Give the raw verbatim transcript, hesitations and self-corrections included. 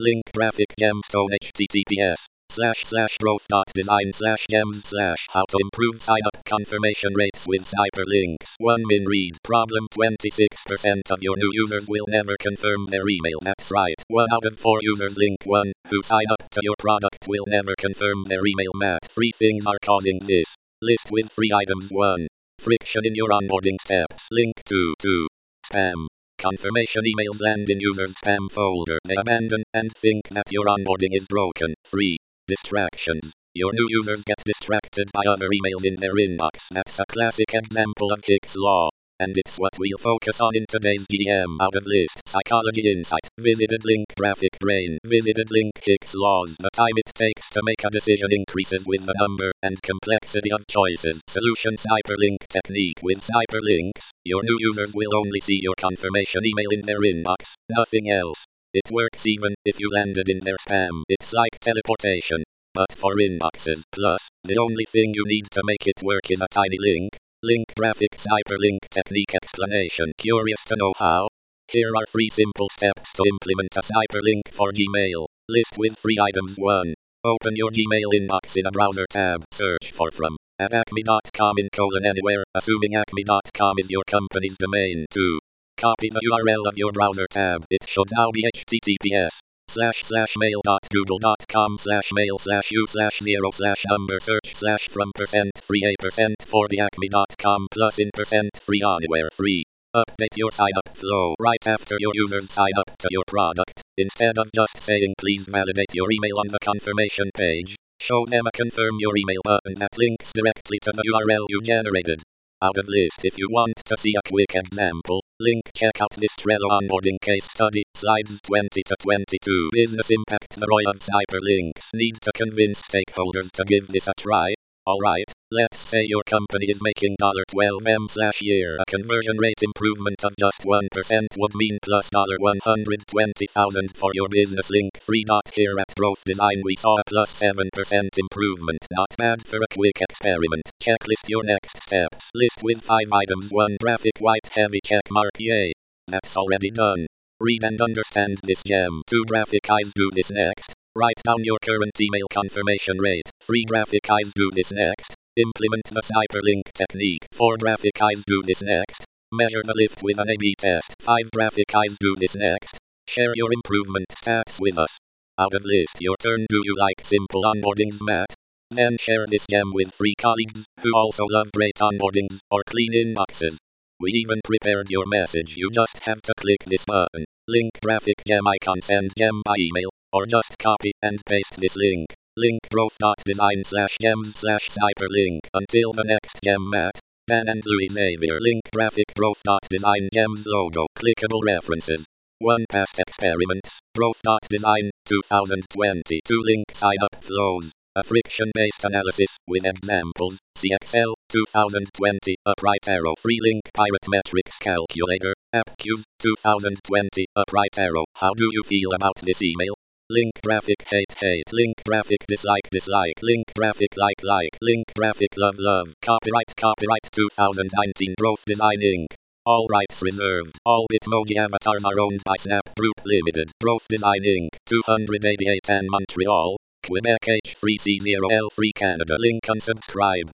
Link graphic gemstone https slash slash growth dot design slash gems slash how to improve sign up confirmation rates with hyperlinks. one min read problem twenty-six percent of your new users will never confirm their email. That's right. One out of four users link one who sign up to your product will never confirm their email. Matt. Three things are causing this. List with three items. one. Friction in your onboarding steps. Link two. two. Spam. Confirmation emails land in users' spam folder. They abandon and think that your onboarding is broken. three. Distractions. Your new users get distracted by other emails in their inbox. That's a classic example of Hick's Law. And it's what we'll focus on in today's D M out of list. Psychology Insight. Visited link graphic brain. Visited link Hick's Laws. The time it takes to make a decision increases with the number and complexity of choices. Solutions. Hyperlink technique. With hyperlinks, your new users will only see your confirmation email in their inbox, nothing else. It works even if you landed in their spam. It's like teleportation, but for inboxes. Plus, the only thing you need to make it work is a tiny link. Link graphics hyperlink technique explanation. Curious to know how? Here are three simple steps to implement a hyperlink for Gmail. List with three items. one. Open your Gmail inbox in a browser tab. Search for from at acme dot com in colon anywhere, assuming acme dot com is your company's domain. two. Copy the U R L of your browser tab. It should now be https slash slash mail dot google dot com slash mail slash u slash zero slash number search slash from percent three a percent for the acme dot com plus in percent three anywhere. three. Update your sign up flow right after your users sign up to your product. Instead of just saying please validate your email on the confirmation page, show them a confirm your email button that links directly to the U R L you generated. Out of list. If you want to see a quick example, link check out this Trello onboarding case study, slides twenty to twenty-two. Business impact. The R O I of hyperlinks. Need to convince stakeholders to give this a try? Alright, let's say your company is making twelve million slash year. A conversion rate improvement of just one percent would mean plus one hundred twenty thousand for your business. Link three. Here at Growth Design we saw a plus seven percent improvement. Not bad for a quick experiment. Checklist your next steps. List with five items. one. Graphic white heavy check mark. Yay. That's already done. Read and understand this gem. two. Graphic eyes. Do this next. Write down your current email confirmation rate. three. Graphic eyes. Do this next. Implement the hyperlink technique. four. Graphic eyes. Do this next. Measure the lift with an A B test. five. Graphic eyes. Do this next. Share your improvement stats with us. Out of list. Your turn. Do you like simple onboardings, Matt? Then share this gem with three colleagues who also love great onboardings or clean inboxes. We even prepared your message. You just have to click this button. Link graphic gem icon. Send gem by email. Or just copy and paste this link. Link growth dot design slash gems slash hyperlink. Until the next gem. Matt, Dan and Louis Xavier. Link graphic growth dot design gems logo. Clickable references. one. Past experiments. Growth dot design twenty twenty-two. Link sign up flows. A friction-based analysis with examples. C X L twenty twenty. Upright arrow. three. Link pirate metrics calculator. AppQs twenty twenty. Upright arrow. How do you feel about this email? Link graphic hate hate. Link graphic dislike dislike. Link graphic like like. Link graphic love love. Copyright copyright twenty nineteen Growth Design Incorporated. All rights reserved. All Bitmoji avatars are owned by Snap Group Limited. Growth Design Incorporated. two eighty-eight and Montreal, Quebec H three C zero L three Canada. Link unsubscribe.